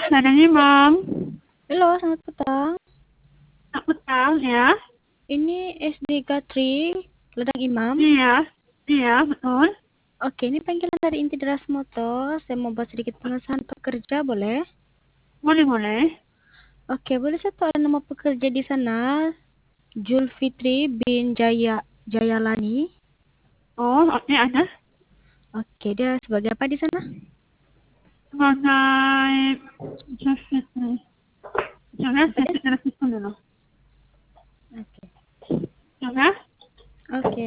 Ladang Imam. Halo, selamat petang. Selamat petang ya. Ini SD Gatri, Ladang Imam. Iya, iya betul. Oke, ini panggilan dari Inti Deras Motor. Saya mau buat sedikit pengesahan pekerja, boleh? Boleh. Oke, boleh saya tahu nama pekerja di sana? Julfitri bin Jayalani. Oh, oke ada. Oke, dia sebagai apa di sana? Sebagai Jeffrey. Jangan Apa saya dia? cek sistem dulu. Oke. Jangan. Oke.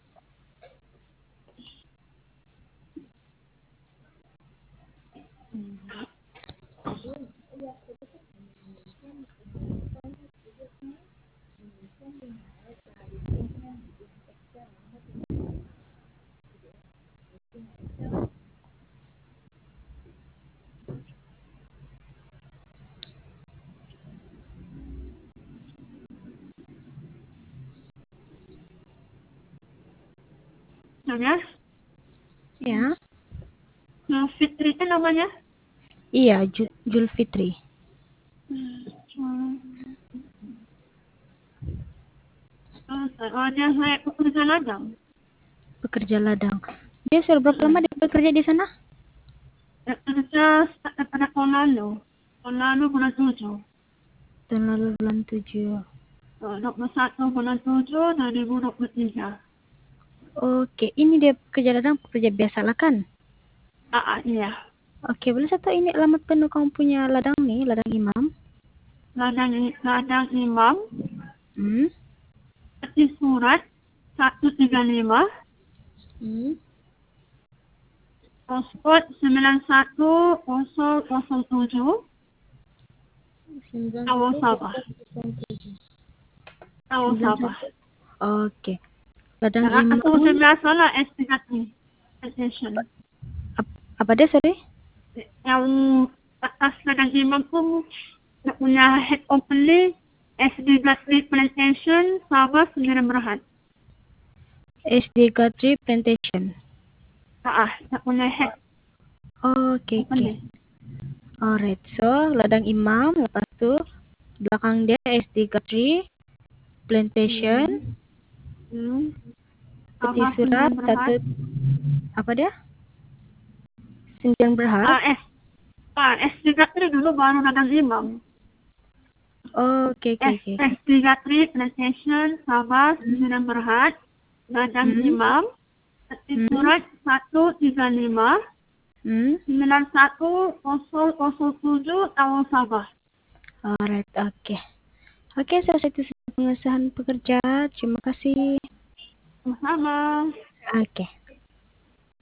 Jangan. Ya. Fitri itu namanya. Iya, Julfitri. Dia saya pekerja ladang. Pekerja ladang. Dia sudah berapa lama dia bekerja di sana? Kerja pada tahun lalu. Tahun lalu bulan 7. Tahun lalu bulan 7. 21 bulan 7 2023. Oke, ini dia pekerja ladang, pekerja biasa lah kan? Iya. Oke, boleh saya tahu ini alamat penuh kamu punya ladang nih, ladang Imam? Ladang Imam. Hmm? Di surat 135. Postcode 91007. Tawau Sabah. Tawau Sabah. Oke. Ladang Atau Imam. biasa lah S3. Station. Apa dia, sorry? Yang atas ladang Imam pun nak punya head opening SD3 Plantation Sabah 9 Berhad. SD Gatri Plantation. Nak punya head Oke. opening. Alright, so ladang Imam, lepas tu belakang dia SD Gatri Plantation. Peti Sabah surat 9 Berhad. apa dia? 9 Berhad. SD3 dulu baru ladang Imam. Oke. SD3 Plantation Sabah 9 Berhad. Ladang Imam. Surat 135. 91007 Tawau Sabah. Alright, oke. Oke, selesai itu pengesahan pekerja. Terima kasih. Sama. Oke.